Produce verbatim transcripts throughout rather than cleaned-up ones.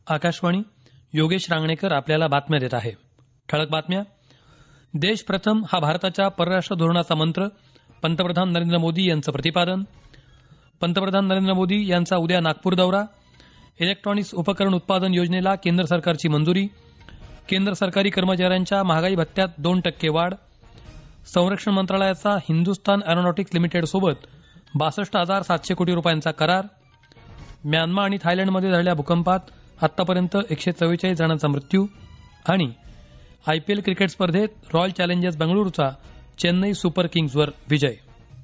आकाशवाणी. योगेश रांगणेकर आपल्याला बातम्या देत आहे. ठळक बातम्या. देश प्रथम हा भारताच्या परराष्ट्र धोरणाचा मंत्र, पंतप्रधान नरेंद्र मोदी यांचं प्रतिपादन. पंतप्रधान नरेंद्र मोदी यांचा उद्या नागपूर दौरा. इलेक्ट्रॉनिक्स उपकरण उत्पादन योजनेला केंद्र सरकारची मंजुरी. केंद्र सरकारी कर्मचाऱ्यांच्या महागाई भत्त्यात दोन टक्के वाढ. संरक्षण मंत्रालयाचा हिंदुस्तान एरोनॉटिक्स लिमिटेडसोबत बासष्ट हजार सातशे कोटी रुपयांचा करार. म्यानमा आणि थायलंडमध्ये झालेल्या भूकंपात आतापर्यंत एकशे चव्वेचाळीस जणांचा मृत्यू. आणि आयपीएल क्रिकेट स्पर्धेत रॉयल चॅलेंजर्स बंगळुरूचा चेन्नई सुपर किंग्जवर विजय.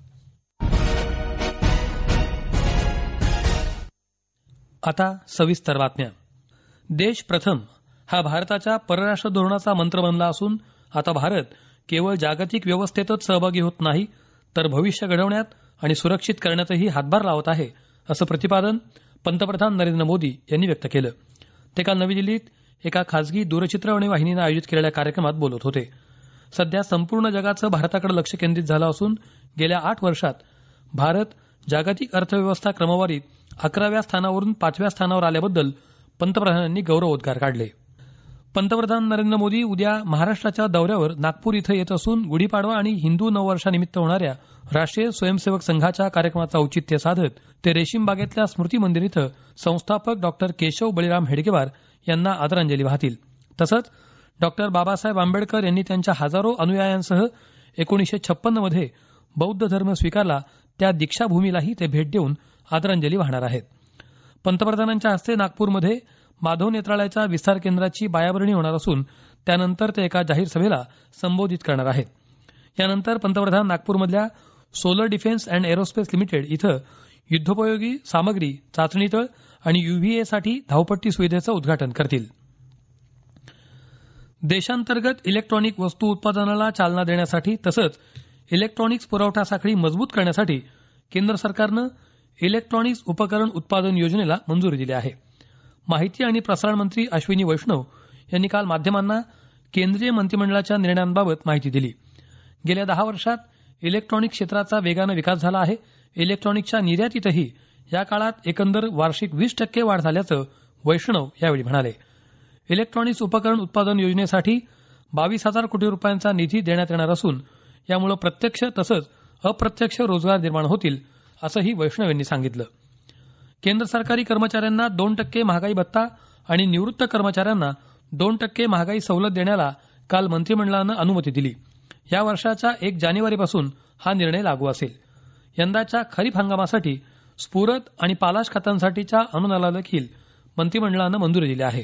आता सविस्तर बातम्या. देश प्रथम हा भारताच्या परराष्ट्र धोरणाचा मंत्र बनला असून आता भारत केवळ जागतिक व्यवस्थेतच सहभागी होत नाही तर भविष्य घडवण्यात आणि सुरक्षित करण्यातही हातभार लावत आहे असं प्रतिपादन पंतप्रधान नरेंद्र मोदी यांनी व्यक्त केलं. ते काल नवी दिल्लीत एका खासगी दूरचित्रवाणी वाहिनीनं आयोजित केलेल्या कार्यक्रमात बोलत होते. सध्या संपूर्ण जगाचं भारताकडे लक्ष केंद्रित झालं असून गेल्या आठ वर्षात भारत जागतिक अर्थव्यवस्था क्रमवारीत अकराव्या स्थानावरून पाचव्या स्थानावर आल्याबद्दल पंतप्रधानांनी गौरवोद्गार काढले. पंतप्रधान नरेंद्र मोदी उद्या महाराष्ट्राच्या दौऱ्यावर नागपूर इथं येत असून गुढीपाडवा आणि हिंदू नववर्षानिमित्त होणाऱ्या राष्ट्रीय स्वयंसेवक संघाच्या कार्यक्रमाचं औचित्य साधत ते रेशीम बागेतल्या स्मृती मंदिर इथं संस्थापक डॉक्टर केशव बळीराम हेडगेवार यांना आदरांजली वाहतील. तसंच डॉक्टर बाबासाहेब आंबेडकर यांनी त्यांच्या हजारो अनुयायांसह एकोणीसशे छप्पन्न मध्ये बौद्ध धर्म स्वीकारला त्या दीक्षाभूमीलाही ते भेट देऊन आदरांजली वाहणार आहेत. पंतप्रधानांच्या हस्ते नागपूरमध्ये माधव नेत्रालयाच्या विस्तार केंद्राची पायाभरणी होणार असून त्यानंतर ते एका जाहीर सभेला संबोधित करणार आहेत. यानंतर पंतप्रधान नागपूरमधल्या Solar Defence and Aerospace Limited इथं युद्धोपयोगी सामग्री, चाचणी तळ आणि युव्हीएसाठी धावपट्टी सुविधेचं उद्घाटन करतील. देशांतर्गत इलेक्ट्रॉनिक वस्तू उत्पादनाला चालना देण्यासाठी तसंच इलेक्ट्रॉनिक्स पुरवठा साखळी मजबूत करण्यासाठी केंद्र सरकारनं इलेक्ट्रॉनिक्स उपकरण उत्पादन योजनेला मंजुरी दिली आहे. माहिती आणि प्रसारण मंत्री अश्विनी वैष्णव यांनी काल माध्यमांना केंद्रीय मंत्रिमंडळाच्या निर्णयांबाबत माहिती दिली. गेल्या दहा वर्षात इलेक्ट्रॉनिक क्षेत्राचा वेगानं विकास झाला आहे. इलेक्ट्रॉनिकच्या निर्यातीतही या काळात एकंदर वार्षिक वीस टक्के वाढ झाल्याचं वैष्णव यावेळी म्हणाले. इलेक्ट्रॉनिक्स उपकरण उत्पादन योजनेसाठी बावीस हजार कोटी रुपयांचा निधी देण्यात येणार असून यामुळे प्रत्यक्ष तसंच अप्रत्यक्ष रोजगार निर्माण होतील असंही वैष्णव यांनी सांगितलं. केंद्र सरकारी कर्मचाऱ्यांना दोन टक्के महागाई भत्ता आणि निवृत्त कर्मचाऱ्यांना दोन टक्के महागाई सवलत देण्याला काल मंत्रिमंडळानं अनुमती दिली. या वर्षाच्या एक जानेवारीपासून हा निर्णय लागू असेल. यंदाच्या खरीप हंगामासाठी स्फुरद आणि पालाश खतांसाठीच्या अनुदानाला देखील मंत्रिमंडळानं मंजुरी दिली आहे.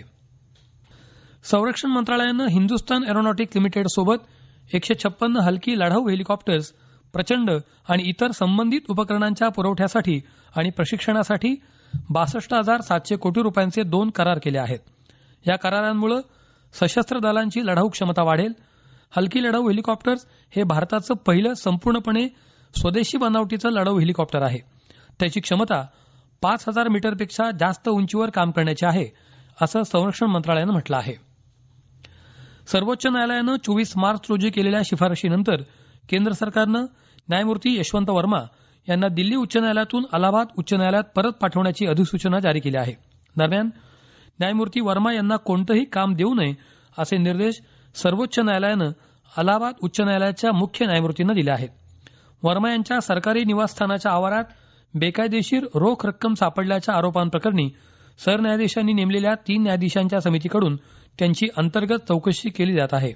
संरक्षण मंत्रालयानं हिंदुस्तान एरोनॉटिक्स लिमिटेडसोबत एकशे छप्पन्न हलकी लढाऊ हेलिकॉप्टर्स, प्रचंड आणि इतर संबंधित उपकरणांच्या पुरवठ्यासाठी आणि प्रशिक्षणासाठी बासष्ट हजार सातशे कोटी रुपयांचे दोन करार केले आहेत. या करारांमुळे सशस्त्र दलांची लढाऊ क्षमता वाढेल. हलकी लढाऊ हेलिकॉप्टर्स हे भारताचं पहिलं संपूर्णपणे स्वदेशी बनावटीचं लढाऊ हेलिकॉप्टर आहे. त्याची क्षमता पाच हजार मीटरपेक्षा जास्त उंचीवर काम करण्याची आहे असं संरक्षण मंत्रालयानं म्हटलं आहे. सर्वोच्च न्यायालयानं चोवीस मार्च रोजी केलेल्या शिफारशीनंतर केंद्र सरकारनं न्यायमूर्ती यशवंत वर्मा यांना दिल्ली उच्च न्यायालयातून अलाहाबाद उच्च न्यायालयात परत पाठवण्याची अधिसूचना जारी केली आहे. दरम्यान न्यायमूर्ती वर्मा यांना कोणतंही काम देऊ नये असे निर्देश सर्वोच्च न्यायालयानं अलाहाबाद उच्च न्यायालयाच्या मुख्य न्यायमूर्तींना दिले आहेत. वर्मा यांच्या सरकारी निवासस्थानाच्या आवारात बेकायदेशीर रोख रक्कम सापडल्याच्या आरोपांप्रकरणी सरन्यायाधीशांनी नेमलेल्या तीन न्यायाधीशांच्या समितीकडून त्यांची अंतर्गत चौकशी केली जात आहे.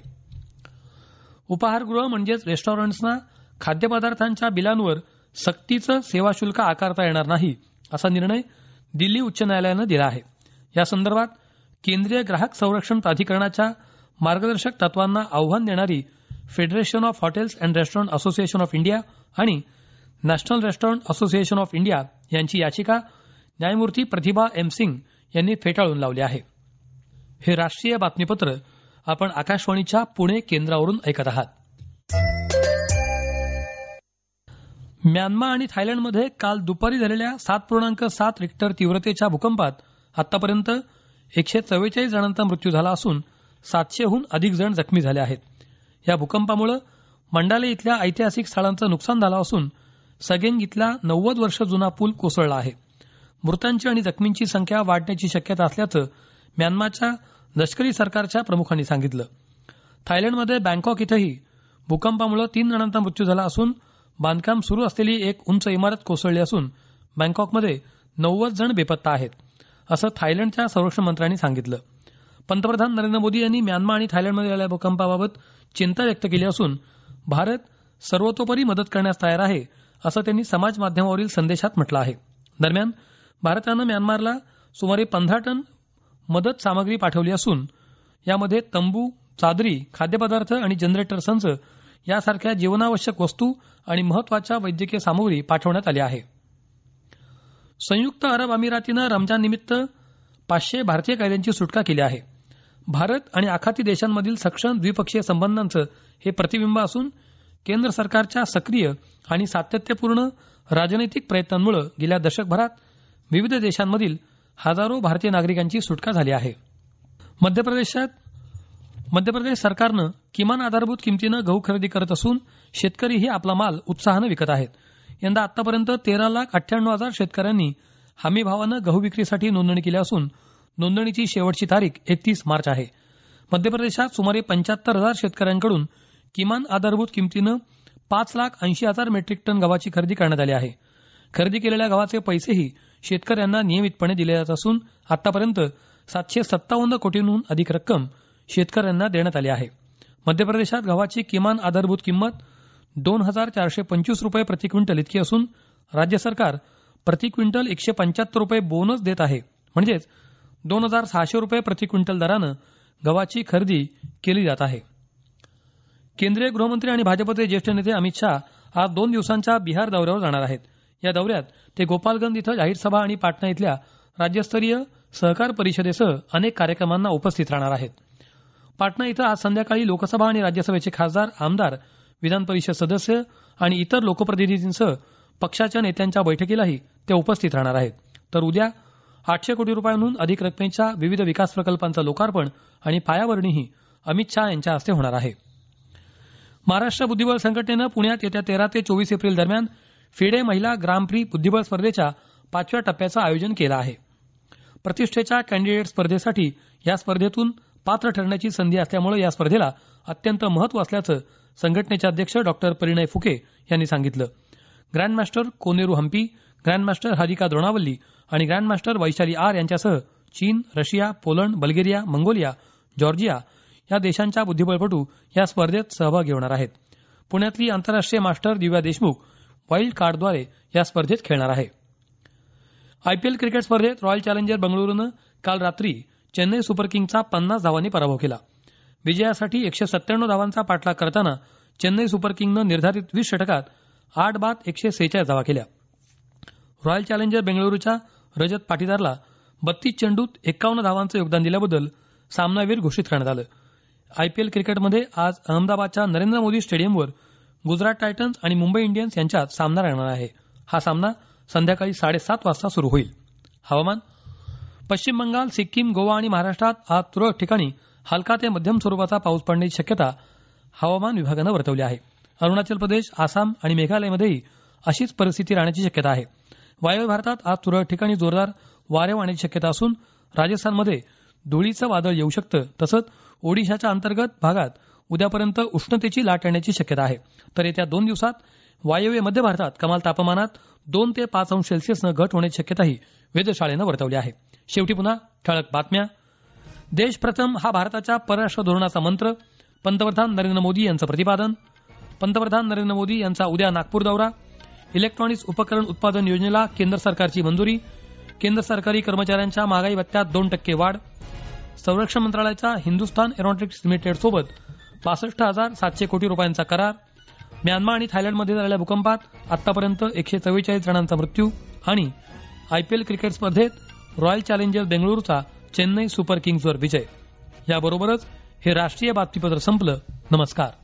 उपाहारगृह म्हणजेच रेस्टॉरंट्सना खाद्यपदार्थांच्या बिलांवर सक्तीचं सेवा शुल्क आकारता येणार नाही असा निर्णय दिल्ली उच्च न्यायालयानं दिला आहे. या संदर्भात केंद्रीय ग्राहक संरक्षण प्राधिकरणाच्या मार्गदर्शक तत्वांना आव्हान देणारी Federation of Hotels and Restaurant Association of India आणि National Restaurant Association of India यांची याचिका न्यायमूर्ती प्रतिभा एम सिंग यांनी फेटाळून लावली आहे. हे राष्ट्रीय बातमीपत्र आपण आकाशवाणीच्या पुणे केंद्रावरून ऐकत आहात. म्यानमा आणि थायलंडमध्ये काल दुपारी झालेल्या सात पूर्णांक सात रिक्टर तीव्रतेच्या भूकंपात आतापर्यंत एकशे चव्वेचाळीस जणांचा मृत्यू झाला असून सातशेहून अधिक जण जखमी झाले आहेत. या भूकंपामुळे मंडाले इथल्या ऐतिहासिक स्थळांचं नुकसान झालं असून सगेंग इथला नव्वद वर्ष जुना पूल कोसळला आहे. मृतांची आणि जखमींची संख्या वाढण्याची शक्यता असल्याचं म्यानमारच्या लष्करी सरकारच्या प्रमुखांनी सांगितलं. थायलंडमध्ये बँकॉक इथंही भूकंपामुळे तीन जणांचा मृत्यू झाला असून बांधकाम सुरू असलेली एक उंच इमारत कोसळली असून बँकॉकमध्ये नव्वद जण बेपत्ता आहेत असं थायलंडच्या संरक्षण मंत्र्यांनी सांगितलं. पंतप्रधान नरेंद्र मोदी यांनी म्यानमार आणि थायलंडमध्ये झालेल्या भूकंपाबाबत चिंता व्यक्त केली असून भारत सर्वतोपरी मदत करण्यास तयार आहे असं त्यांनी समाज माध्यमावरील संदेशात म्हटलं आहे. दरम्यान भारतानं म्यानमारला सुमारे पंधरा टन मदत सामग्री पाठवली असून यामध्ये तंबू, चादरी, खाद्यपदार्थ आणि जनरेटर संच यासारख्या जीवनावश्यक वस्तू आणि महत्वाच्या वैद्यकीय सामुग्री पाठवण्यात आली आहे. संयुक्त अरब अमिरातीनं रमजान निमित्त पाचशे भारतीय कैद्यांची सुटका केली आहे. भारत आणि आखाती देशांमधील सक्षम द्विपक्षीय संबंधांचं हे प्रतिबिंब असून केंद्र सरकारच्या सक्रिय आणि सातत्यपूर्ण राजनैतिक प्रयत्नांमुळे गेल्या दशकभरात विविध देशांमधील हजारो भारतीय नागरिकांची सुटका झाली आहे. मध्य प्रदेशात मध्य प्रदेश सरकारनं किमान आधारभूत किमतीनं गहू खरेदी करत असून शेतकरीही आपला माल उत्साहानं विकत आहेत. यंदा आतापर्यंत तेरा लाख अठ्ठ्याण्णव हजार शेतकऱ्यांनी हमी भावानं गहू विक्रीसाठी नोंदणी केली असून नोंदणीची शेवटची तारीख एकतीस मार्च आहे. मध्य प्रदेशात सुमारे पंच्याहत्तर हजार शेतकऱ्यांकडून किमान आधारभूत किमतीनं पाच लाख ऐंशी हजार मेट्रिक टन गव्हाची खरेदी करण्यात आली आहे. खरेदी केलेल्या गव्हाचे पैसेही शेतकऱ्यांना नियमितपणे दिले जात असून आतापर्यंत सातशे सत्तावन्न कोटींहून अधिक रक्कम शेतकऱ्यांना देण्यात आली आहे. मध्य प्रदेशात गव्हाची किमान आधारभूत किंमत दोन हजार चारशे पंचवीस रुपये प्रति क्विंटल इतकी असून राज्य सरकार प्रति क्विंटल एकशे पंच्याहत्तर रुपये बोनस देत आहे. म्हणजेच दोन हजार सहाशे रुपये प्रति क्विंटल दरानं गव्हाची खरेदी केली जात आहे. केंद्रीय गृहमंत्री आणि भाजपचे ज्येष्ठ नेते अमित शाह आज दोन दिवसांच्या बिहार दौऱ्यावर जाणार आहेत. या दौऱ्यात ते गोपालगंज इथं जाहीर सभा आणि पाटणा इथल्या राज्यस्तरीय सहकार परिषदेसह अनेक कार्यक्रमांना उपस्थित राहणार आहेत. पाटणा इथं आज संध्याकाळी लोकसभा आणि राज्यसभेचे खासदार, आमदार, विधान परिषद सदस्य आणि इतर लोकप्रतिनिधींसह पक्षाच्या नेत्यांच्या बैठकीलाही ते उपस्थित राहणार आहेत. तर उद्या आठशे कोटी रुपयांहून अधिक रकमेच्या विविध विकास प्रकल्पांचं लोकार्पण आणि पायाभरणीही अमित शाह यांच्या हस्ते होणार आहे. महाराष्ट्र बुद्धिबळ संघटनेनं पुण्यात येत्या तेरा ते चोवीस एप्रिल दरम्यान फिडे महिला ग्राम प्री बुद्धिबळ स्पर्धेच्या पाचव्या टप्प्याचं आयोजन केलं आहे. प्रतिष्ठेच्या कॅन्डिडेट स्पर्धेसाठी या स्पर्धेतून पात्र ठरण्याची संधी असल्यामुळे या स्पर्धेला अत्यंत महत्व असल्याचं संघटनेचे अध्यक्ष डॉक्टर परिणय फुके यांनी सांगितलं. ग्रँडमास्टर कोनेरू हम्पी, ग्रँडमास्टर हारिका द्रोणावल्ली आणि ग्रँडमास्टर वैशाली आर यांच्यासह चीन, Russia, Poland, Bulgaria, Mongolia, Georgia या देशांच्या बुद्धिबळपटू या स्पर्धेत सहभागी होणार आहेत. पुण्यातली आंतरराष्ट्रीय मास्टर दिव्या देशमुख वाईल्ड कार्डद्वारे या स्पर्धेत खेळणार आहे. आयपीएल क्रिकेट स्पर्धेत रॉयल चॅलेंजर बंगळुरूनं काल रात्री चेन्नई सुपर किंग्सचा पन्नास धावांनी पराभव केला. विजयासाठी एकशे सत्त्याण्णव धावांचा पाठलाग करताना चेन्नई सुपर किंग्सनं निर्धारित वीस षटकात आठ बाद एकशे सेहेचाळीस धावा केल्या. रॉयल चॅलेंजर बेंगळुरूच्या रजत पाटीदारला बत्तीस चेंडूत एक्कावन्न धावांचं योगदान दिल्याबद्दल सामनावीर घोषित करण्यात आलं. आयपीएल क्रिकेटमध्ये आज अहमदाबादच्या नरेंद्र मोदी स्टेडियमवर गुजरात टायटन्स आणि मुंबई इंडियन्स यांच्यात सामना रंगणार आहे. हा सामना संध्याकाळी साडेसात वाजता सुरू होईल. हवामान. पश्चिम बंगाल, सिक्कीम, गोवा आणि महाराष्ट्रात आज तुरळक ठिकाणी हलका ते मध्यम स्वरूपाचा पाऊस पडण्याची शक्यता हवामान विभागानं वर्तवली आहे. अरुणाचल प्रदेश, आसाम आणि मेघालयमध्येही अशीच परिस्थिती राहण्याची शक्यता आहे. वायव्य भारतात आज तुरळक ठिकाणी जोरदार वारे वाहण्याची शक्यता असून राजस्थानमध्ये धुळीचं वादळ येऊ शकतं. तसंच ओडिशाच्या अंतर्गत भागात उद्यापर्यंत उष्णतेची लाट येण्याची शक्यता आहे. तर येत्या दोन दिवसात वायव्य मध्य भारतात कमाल तापमानात दोन ते पाच अंश सेल्सिअसनं घट होण्याची शक्यताही वेधशाळेनं वर्तवली आहे. शेवटी पुन्हा ठळक बातम्या. देश प्रथम हा भारताच्या परराष्ट्र धोरणाचा मंत्र, पंतप्रधान नरेंद्र मोदी यांचं प्रतिपादन. पंतप्रधान नरेंद्र मोदी यांचा उद्या नागपूर दौरा. इलेक्ट्रॉनिक्स उपकरण उत्पादन योजनेला केंद्र सरकारची मंजुरी. केंद्र सरकारी कर्मचाऱ्यांच्या महागाई भत्त्यात दोन टक्के वाढ. संरक्षण मंत्रालयाचा हिंदुस्थान एरोनॉटिक्स लिमिटेड सोबत बासष्ट हजार सातशे कोटी रुपयांचा करार. म्यानमार आणि थायलंडमध्ये झालेल्या भूकंपात आतापर्यंत एकशे चव्वेचाळीस जणांचा मृत्यू. आणि आयपीएल क्रिकेट स्पर्धेत रॉयल चॅलेंजर्स बेंगळुरूचा चेन्नई सुपर किंग्सवर विजय. याबरोबरच हे राष्ट्रीय बातमीपत्र संपलं. नमस्कार.